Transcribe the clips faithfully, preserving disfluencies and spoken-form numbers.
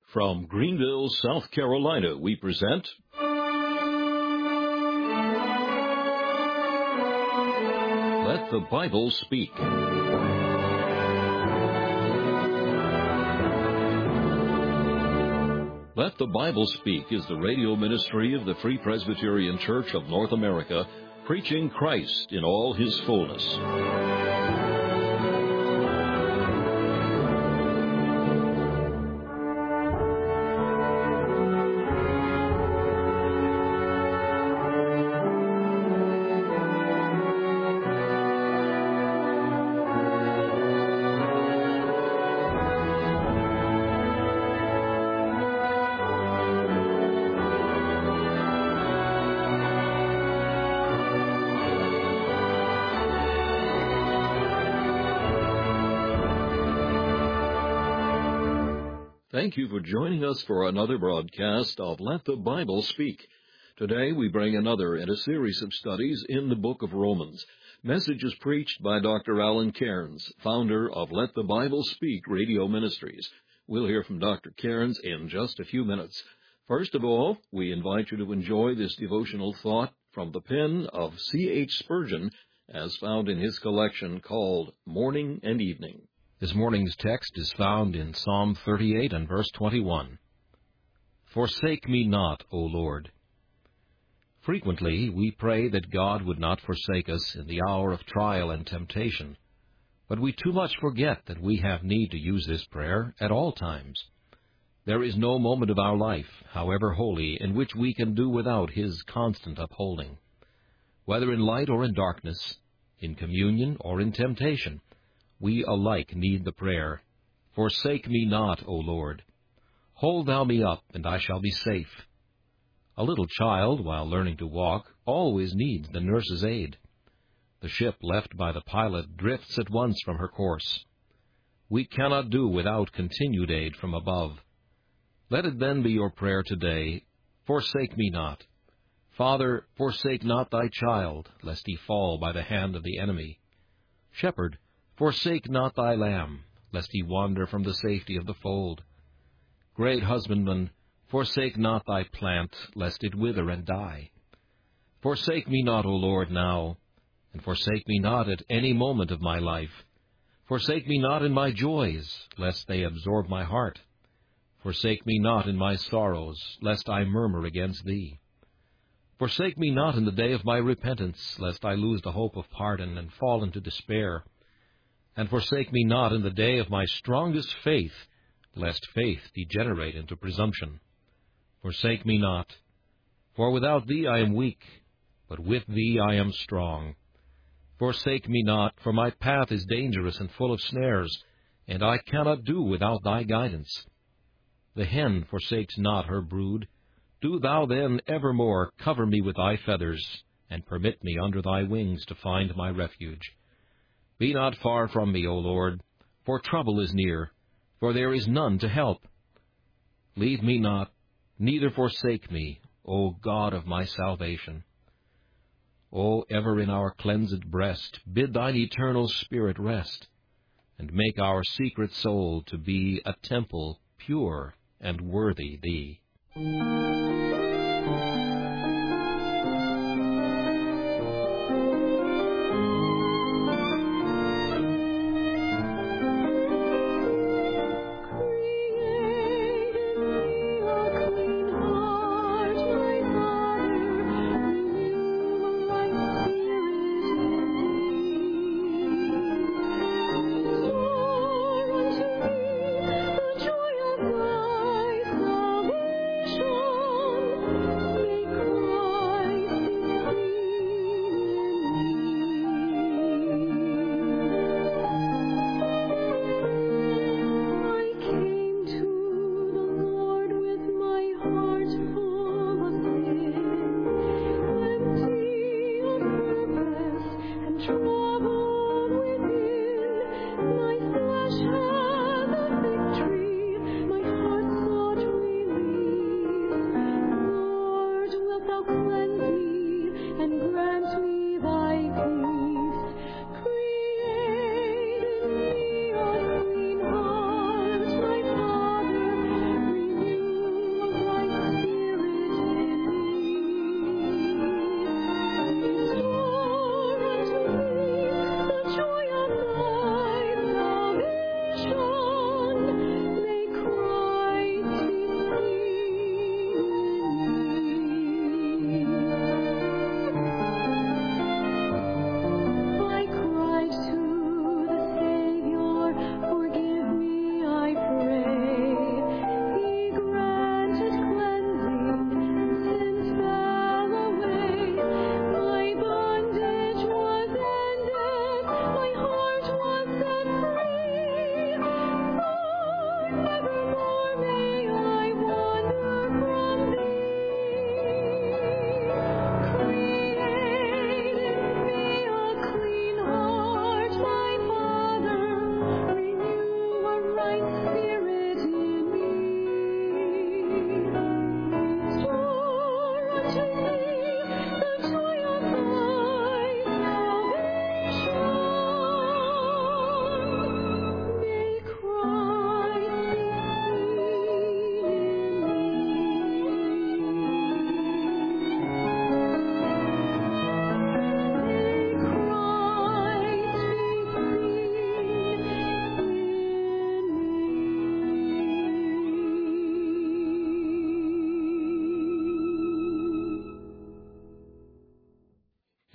From Greenville, South Carolina, we present Let the Bible Speak. Let the Bible Speak is the radio ministry of the Free Presbyterian Church of North America, preaching Christ in all His fullness. Thank you for joining us for another broadcast of Let the Bible Speak. Today we bring another in a series of studies in the book of Romans. Messages preached by Doctor Alan Cairns, founder of Let the Bible Speak Radio Ministries. We'll hear from Doctor Cairns in just a few minutes. First of all, we invite you to enjoy this devotional thought from the pen of C H Spurgeon, as found in his collection called Morning and Evening. This morning's text is found in Psalm thirty-eight and verse twenty-one. Forsake me not, O Lord. Frequently we pray that God would not forsake us in the hour of trial and temptation, but we too much forget that we have need to use this prayer at all times. There is no moment of our life, however holy, in which we can do without His constant upholding. Whether in light or in darkness, in communion or in temptation, we alike need the prayer, Forsake me not, O Lord. Hold thou me up, and I shall be safe. A little child, while learning to walk, always needs the nurse's aid. The ship left by the pilot drifts at once from her course. We cannot do without continued aid from above. Let it then be your prayer today, Forsake me not. Father, forsake not thy child, lest he fall by the hand of the enemy. Shepherd, forsake not thy lamb, lest he wander from the safety of the fold. Great husbandman, forsake not thy plant, lest it wither and die. Forsake me not, O Lord, now, and forsake me not at any moment of my life. Forsake me not in my joys, lest they absorb my heart. Forsake me not in my sorrows, lest I murmur against thee. Forsake me not in the day of my repentance, lest I lose the hope of pardon and fall into despair. And forsake me not in the day of my strongest faith, lest faith degenerate into presumption. Forsake me not, for without thee I am weak, but with thee I am strong. Forsake me not, for my path is dangerous and full of snares, and I cannot do without thy guidance. The hen forsakes not her brood. Do thou then evermore cover me with thy feathers, and permit me under thy wings to find my refuge. Be not far from me, O Lord, for trouble is near, for there is none to help. Leave me not, neither forsake me, O God of my salvation. O ever in our cleansed breast, bid thine eternal Spirit rest, and make our secret soul to be a temple pure and worthy thee. Joy of thy salvation.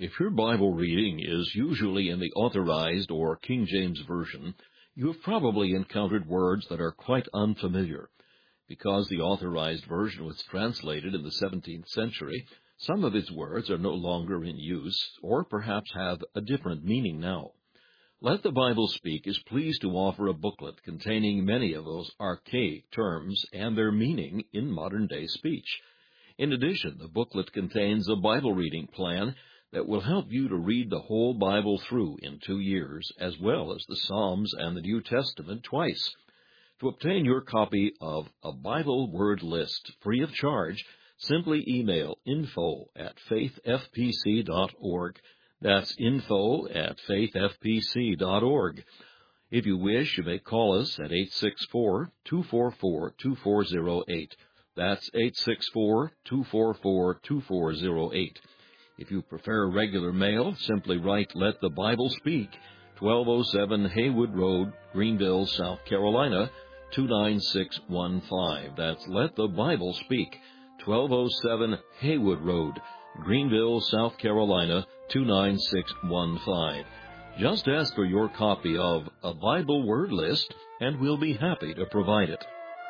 If your Bible reading is usually in the Authorized or King James Version, you have probably encountered words that are quite unfamiliar. Because the Authorized Version was translated in the seventeenth century, some of its words are no longer in use, or perhaps have a different meaning now. Let the Bible Speak is pleased to offer a booklet containing many of those archaic terms and their meaning in modern-day speech. In addition, the booklet contains a Bible reading plan that will help you to read the whole Bible through in two years, as well as the Psalms and the New Testament twice. To obtain your copy of a Bible Word List free of charge, simply email info at faith f p c dot org. That's info at faith f p c dot org. If you wish, you may call us at eight six four, two four four, two four zero eight. That's eight six four, two four four, two four zero eight. If you prefer regular mail, simply write Let the Bible Speak, twelve oh seven Haywood Road, Greenville, South Carolina, two nine six one five. That's Let the Bible Speak, twelve oh seven Haywood Road, Greenville, South Carolina, two nine six one five. Just ask for your copy of a Bible Word List, and we'll be happy to provide it.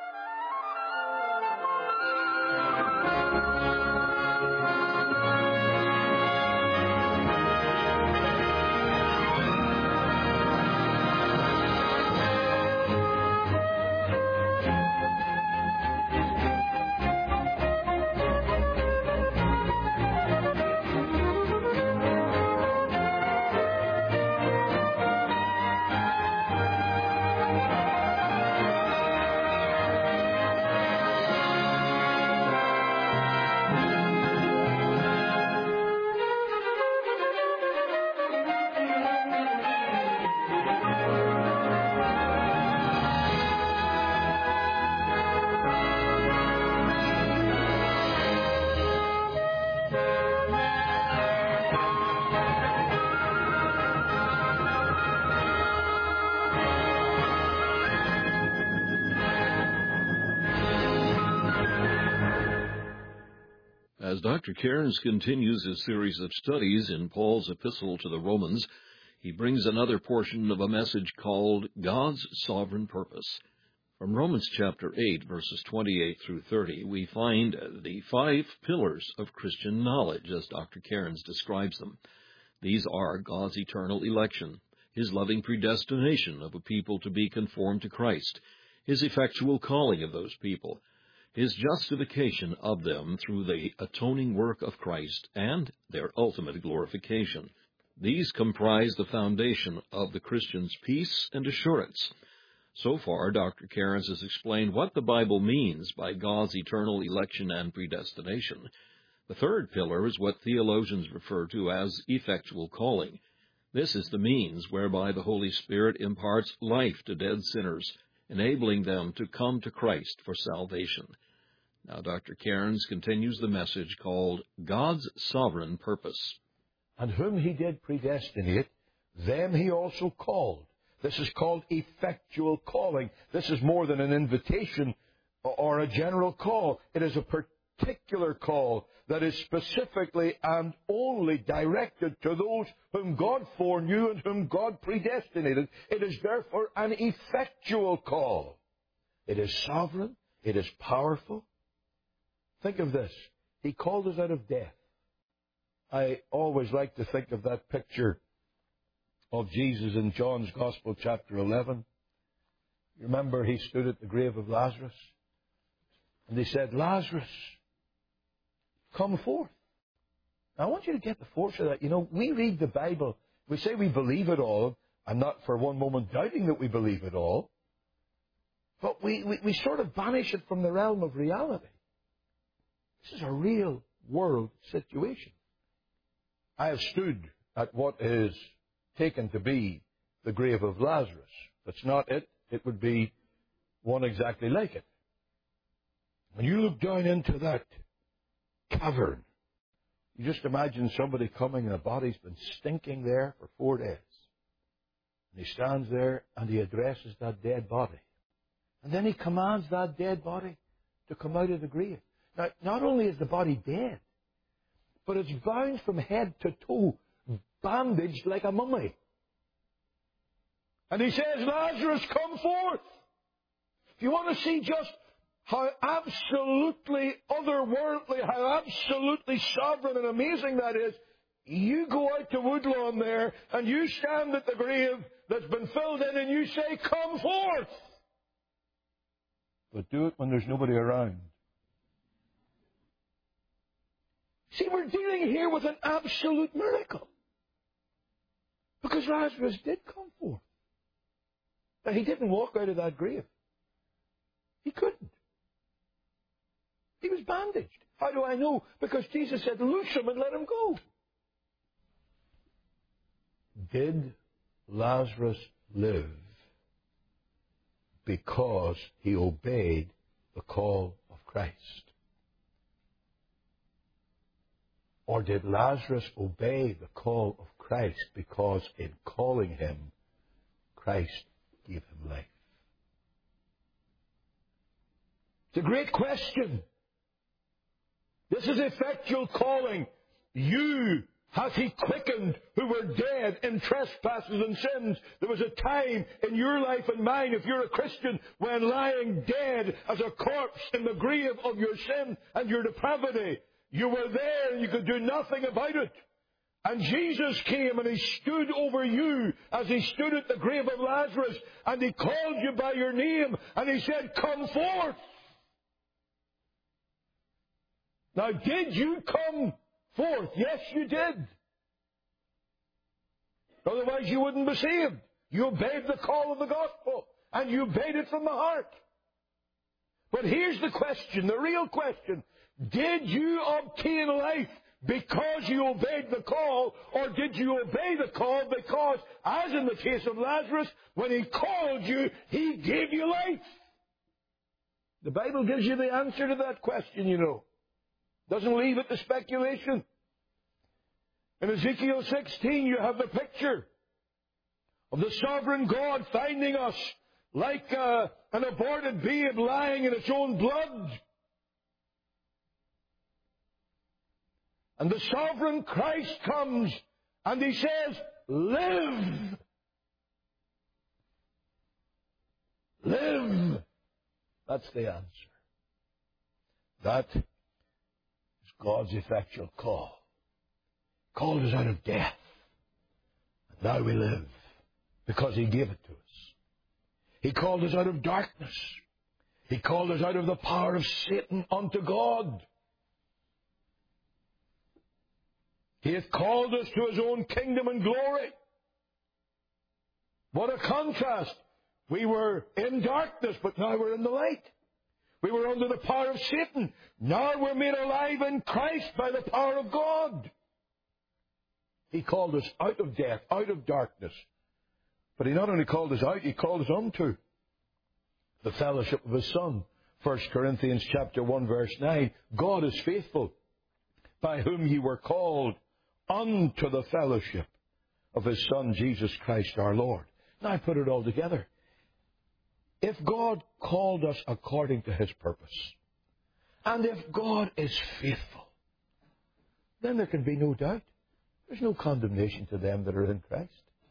As Doctor Cairns continues his series of studies in Paul's epistle to the Romans, he brings another portion of a message called God's Sovereign Purpose. From Romans chapter eight, verses twenty-eight through thirty, we find the five pillars of Christian knowledge, as Doctor Cairns describes them. These are God's eternal election, His loving predestination of a people to be conformed to Christ, His effectual calling of those people, His justification of them through the atoning work of Christ, and their ultimate glorification. These comprise the foundation of the Christian's peace and assurance. So far, Doctor Cairns has explained what the Bible means by God's eternal election and predestination. The third pillar is what theologians refer to as effectual calling. This is the means whereby the Holy Spirit imparts life to dead sinners, enabling them to come to Christ for salvation. Now, Doctor Cairns continues the message called God's Sovereign Purpose. And whom He did predestinate, them He also called. This is called effectual calling. This is more than an invitation or a general call. It is a particular call that is specifically and only directed to those whom God foreknew and whom God predestinated. It is therefore an effectual call. It is sovereign. It is powerful. Think of this. He called us out of death. I always like to think of that picture of Jesus in John's Gospel, chapter eleven. You remember he stood at the grave of Lazarus, and he said, Lazarus, come forth. Now, I want you to get the force of that. You know, we read the Bible. We say we believe it all. I'm not for one moment doubting that we believe it all. But we, we, we sort of banish it from the realm of reality. This is a real world situation. I have stood at what is taken to be the grave of Lazarus. That's not it. It would be one exactly like it. When you look down into that cavern, you just imagine somebody coming and a body's been stinking there for four days. And he stands there and he addresses that dead body. And then he commands that dead body to come out of the grave. Now, not only is the body dead, but it's bound from head to toe bandaged like a mummy. And he says, Lazarus, come forth. If you want to see just how absolutely otherworldly, how absolutely sovereign and amazing that is, you go out to Woodlawn there and you stand at the grave that's been filled in and you say, come forth. But do it when there's nobody around. See, we're dealing here with an absolute miracle. Because Lazarus did come forth. Now, he didn't walk out of that grave. He couldn't. He was bandaged. How do I know? Because Jesus said, loose him and let him go. Did Lazarus live because he obeyed the call of Christ? Or did Lazarus obey the call of Christ because in calling him, Christ gave him life? It's a great question. This is effectual calling. You hath he quickened who were dead in trespasses and sins. There was a time in your life and mine, if you're a Christian, when lying dead as a corpse in the grave of your sin and your depravity, you were there and you could do nothing about it. And Jesus came and he stood over you as he stood at the grave of Lazarus, and he called you by your name and he said, come forth. Now, did you come forth? Yes, you did. Otherwise, you wouldn't be saved. You obeyed the call of the gospel, and you obeyed it from the heart. But here's the question, the real question. Did you obtain life because you obeyed the call, or did you obey the call because, as in the case of Lazarus, when he called you, he gave you life? The Bible gives you the answer to that question, you know. Doesn't leave it to speculation. In Ezekiel sixteen, you have the picture of the sovereign God finding us like uh, an aborted babe lying in its own blood. And the sovereign Christ comes and he says, live. Live. That's the answer. That is God's effectual call. Called us out of death. And now we live because he gave it to us. He called us out of darkness. He called us out of the power of Satan unto God. He hath called us to his own kingdom and glory. What a contrast. We were in darkness, but now we're in the light. We were under the power of Satan. Now we're made alive in Christ by the power of God. He called us out of death, out of darkness. But he not only called us out, he called us unto the fellowship of his Son. First Corinthians chapter one, verse nine. God is faithful, by whom ye were called unto the fellowship of his Son, Jesus Christ our Lord. Now I put it all together. If God called us according to his purpose, and if God is faithful, then there can be no doubt. There's no condemnation to them that are in Christ.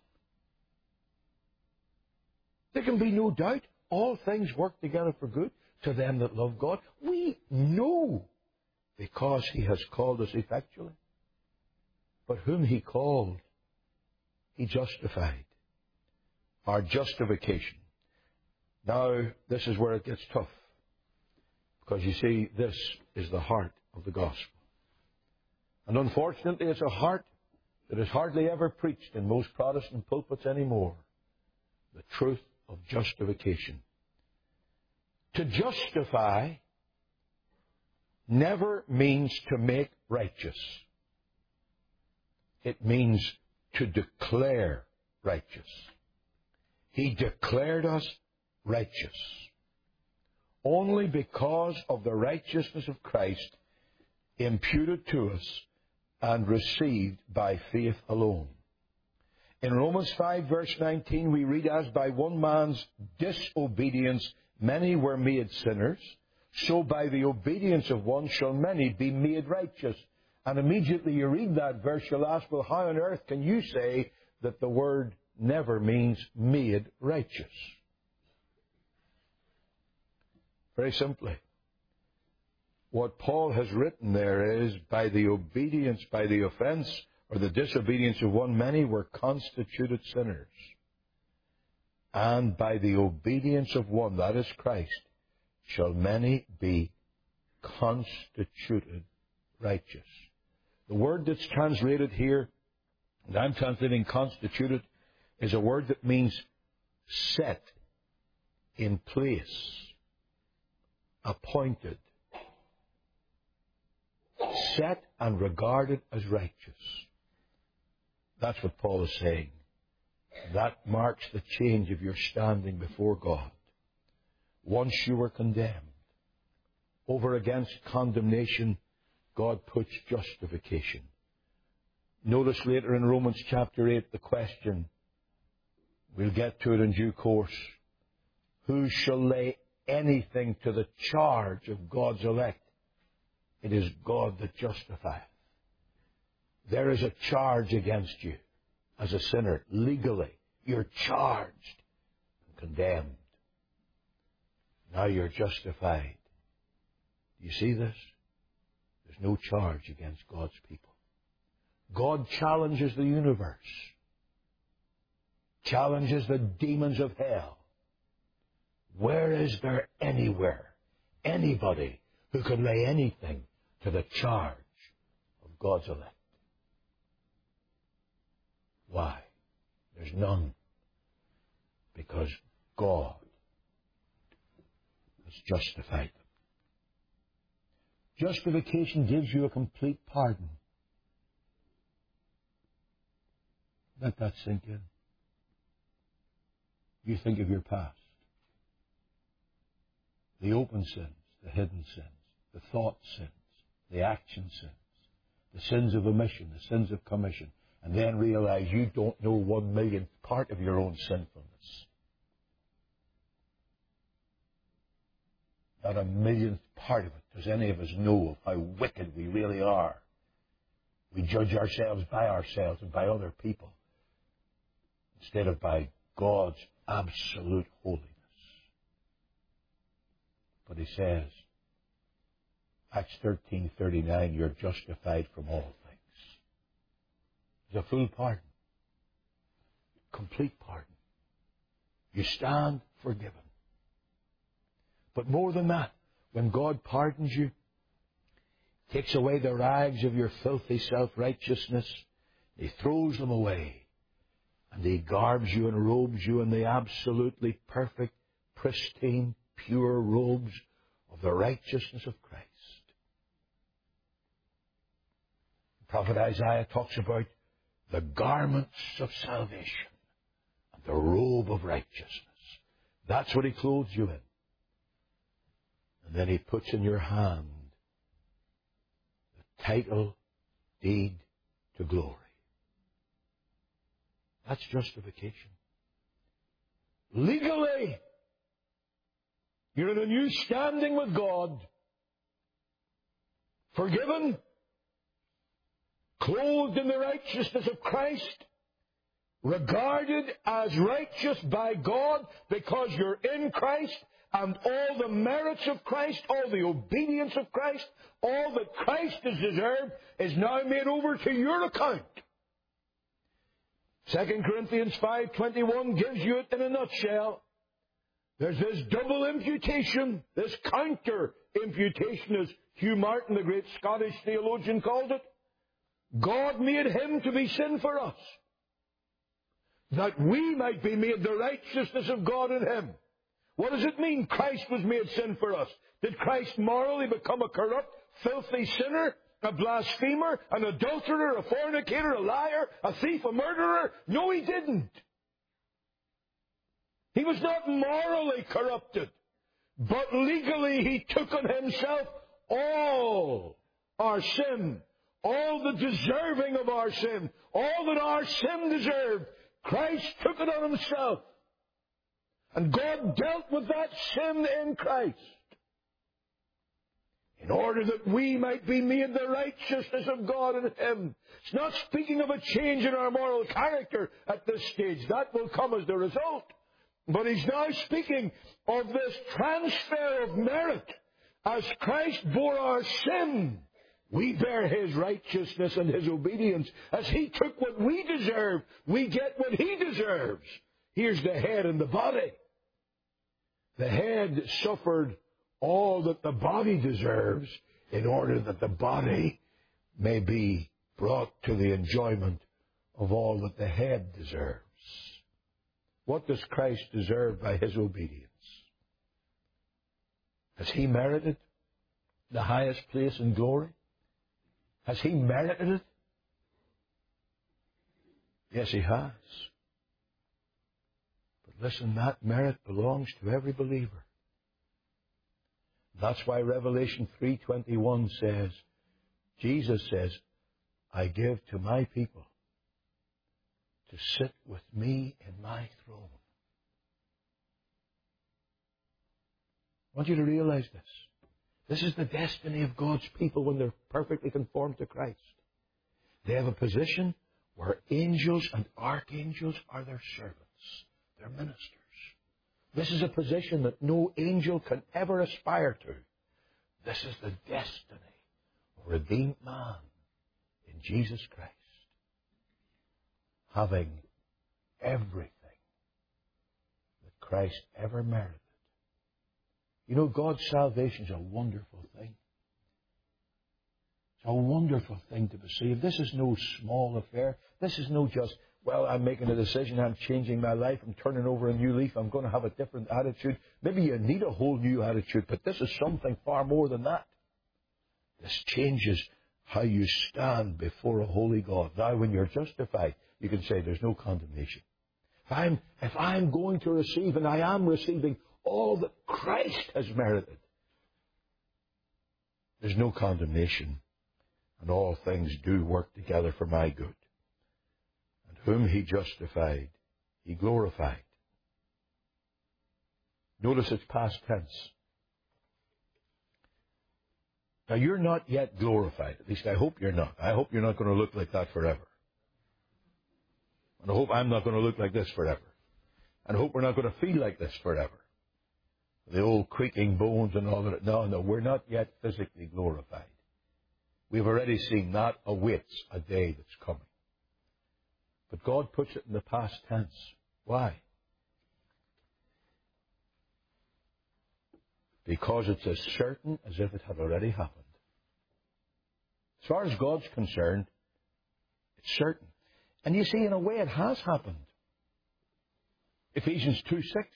There can be no doubt. All things work together for good to them that love God. We know because he has called us effectually. But whom he called, he justified. Our justification. Now, this is where it gets tough. Because you see, this is the heart of the gospel. And unfortunately, it's a heart that is hardly ever preached in most Protestant pulpits anymore. The truth of justification. To justify never means to make righteous. It means to declare righteous. He declared us righteous. Only because of the righteousness of Christ imputed to us and received by faith alone. In Romans five, verse nineteen, we read, as by one man's disobedience many were made sinners, so by the obedience of one shall many be made righteous. And immediately you read that verse, you'll ask, well, how on earth can you say that the word never means made righteous? Very simply, what Paul has written there is, by the obedience, by the offense, or the disobedience of one, many were constituted sinners. And by the obedience of one, that is Christ, shall many be constituted righteous. The word that's translated here, and I'm translating constituted, is a word that means set in place, appointed, set and regarded as righteous. That's what Paul is saying. That marks the change of your standing before God. Once you were condemned, over against condemnation, God puts justification. Notice later in Romans chapter eight the question, we'll get to it in due course, who shall lay anything to the charge of God's elect? It is God that justifieth. There is a charge against you as a sinner. Legally, you're charged and condemned. Now you're justified. Do you see this? There's no charge against God's people. God challenges the universe, challenges the demons of hell. Where is there anywhere, anybody who can lay anything to the charge of God's elect? Why? There's none. Because God has justified them. Justification gives you a complete pardon. Let that sink in. You think of your past. The open sins, the hidden sins, the thought sins, the action sins, the sins of omission, the sins of commission, and then realize you don't know one millionth part of your own sinfulness. Not a millionth part of it does any of us know of how wicked we really are. We judge ourselves by ourselves and by other people instead of by God's absolute holiness. But he says, Acts thirteen thirty-nine, you're justified from all things. There's a full pardon. Complete pardon. You stand forgiven. But more than that, when God pardons you, takes away the rags of your filthy self-righteousness, he throws them away, and he garbs you and robes you in the absolutely perfect, pristine, pure robes of the righteousness of Christ. The prophet Isaiah talks about the garments of salvation and the robe of righteousness. That's what he clothes you in. And then he puts in your hand the title deed to glory. That's justification. Legally, you're in a new standing with God. Forgiven, clothed in the righteousness of Christ, regarded as righteous by God because you're in Christ, and all the merits of Christ, all the obedience of Christ, all that Christ has deserved is now made over to your account. Second Corinthians five twenty-one gives you it in a nutshell. There's this double imputation, this counter imputation, as Hugh Martin, the great Scottish theologian, called it. God made him to be sin for us, that we might be made the righteousness of God in him. What does it mean, Christ was made sin for us? Did Christ morally become a corrupt, filthy sinner, a blasphemer, an adulterer, a fornicator, a liar, a thief, a murderer? No, he didn't. He was not morally corrupted, but legally he took on himself all our sin, all the deserving of our sin, all that our sin deserved. Christ took it on himself. And God dealt with that sin in Christ in order order that we might be made the righteousness of God in Him. It's not speaking of a change in our moral character at this stage. That will come as the result. But He's now speaking of this transfer of merit. As Christ bore our sin, we bear His righteousness and His obedience. As He took what we deserve, we get what He deserves. Here's the head and the body. The head suffered all that the body deserves in order that the body may be brought to the enjoyment of all that the head deserves. What does Christ deserve by His obedience? Has He merited the highest place in glory? Has He merited it? Yes, He has. But listen, that merit belongs to every believer. That's why Revelation three twenty-one says, Jesus says, I give to my people to sit with me in my throne. I want you to realize this. This is the destiny of God's people when they're perfectly conformed to Christ. They have a position where angels and archangels are their servants, their ministers. This is a position that no angel can ever aspire to. This is the destiny of a redeemed man in Jesus Christ, having everything that Christ ever merited. You know, God's salvation is a wonderful thing. It's a wonderful thing to be saved. This is no small affair. This is no just, well, I'm making a decision, I'm changing my life, I'm turning over a new leaf, I'm going to have a different attitude. Maybe you need a whole new attitude, but this is something far more than that. This changes how you stand before a holy God. Now, when you're justified, you can say there's no condemnation. If I'm, if I'm going to receive, and I am receiving, all that Christ has merited, there's no condemnation, and all things do work together for my good. And whom He justified, He glorified. Notice it's past tense. Now, you're not yet glorified. At least I hope you're not. I hope you're not going to look like that forever. And I hope I'm not going to look like this forever. And I hope we're not going to feel like this forever. The old creaking bones and all that. No, no, we're not yet physically glorified. We've already seen that awaits a day that's coming. But God puts it in the past tense. Why? Because it's as certain as if it had already happened. As far as God's concerned, it's certain. And you see, in a way, it has happened. Ephesians two six.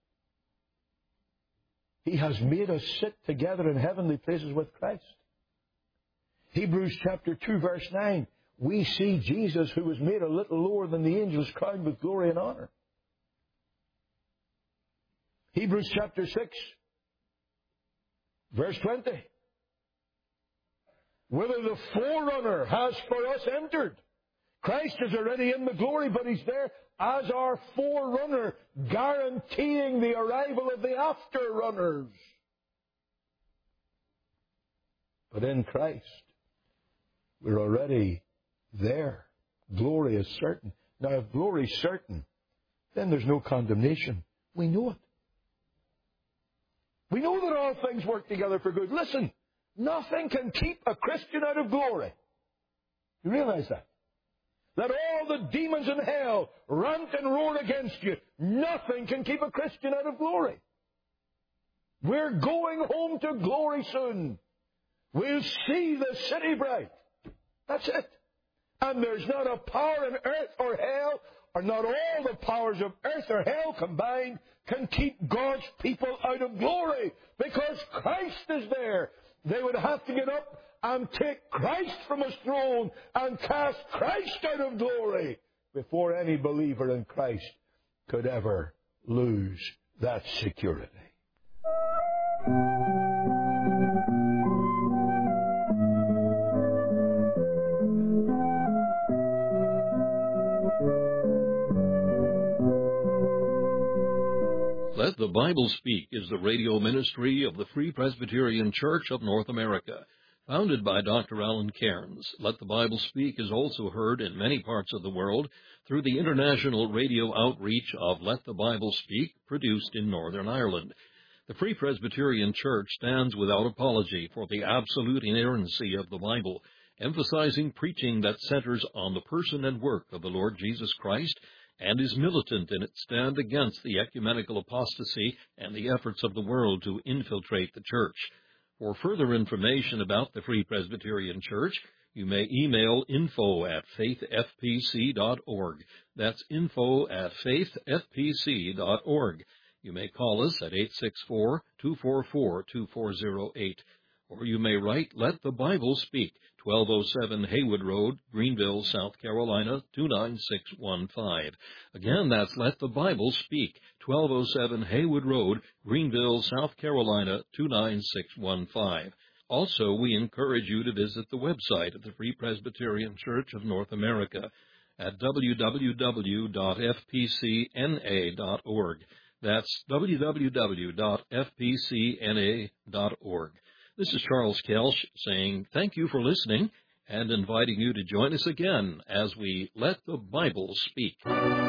He has made us sit together in heavenly places with Christ. Hebrews chapter two, verse nine. We see Jesus, who was made a little lower than the angels, crowned with glory and honor. Hebrews chapter six, verse twenty. Whither the forerunner has for us entered. Christ is already in the glory, but He's there as our forerunner, guaranteeing the arrival of the afterrunners. But in Christ, we're already there. Glory is certain. Now, if glory is certain, then there's no condemnation. We know it. We know that all things work together for good. Listen, nothing can keep a Christian out of glory. You realize that? That all the demons in hell rant and roar against you. Nothing can keep a Christian out of glory. We're going home to glory soon. We'll see the city bright. That's it. And there's not a power in earth or hell, or not all the powers of earth or hell combined, can keep God's people out of glory. Because Christ is there. They would have to get up and take Christ from His throne and cast Christ out of glory before any believer in Christ could ever lose that security. Let the Bible Speak is the radio ministry of the Free Presbyterian Church of North America. Founded by Doctor Alan Cairns, Let the Bible Speak is also heard in many parts of the world through the international radio outreach of Let the Bible Speak, produced in Northern Ireland. The Free Presbyterian Church stands without apology for the absolute inerrancy of the Bible, emphasizing preaching that centers on the person and work of the Lord Jesus Christ, and is militant in its stand against the ecumenical apostasy and the efforts of the world to infiltrate the church. For further information about the Free Presbyterian Church, you may email info at faith f p c dot org. That's info at faith f p c dot org. You may call us at eight six four, two four four, two four zero eight, or you may write Let the Bible Speak, twelve oh seven Haywood Road, Greenville, South Carolina, two nine six one five. Again, that's Let the Bible Speak, twelve oh seven Haywood Road, Greenville, South Carolina, two nine six one five. Also, we encourage you to visit the website of the Free Presbyterian Church of North America at w w w dot f p c n a dot org. That's w w w dot f p c n a dot org. This is Charles Kelsch saying thank you for listening and inviting you to join us again as we Let the Bible Speak.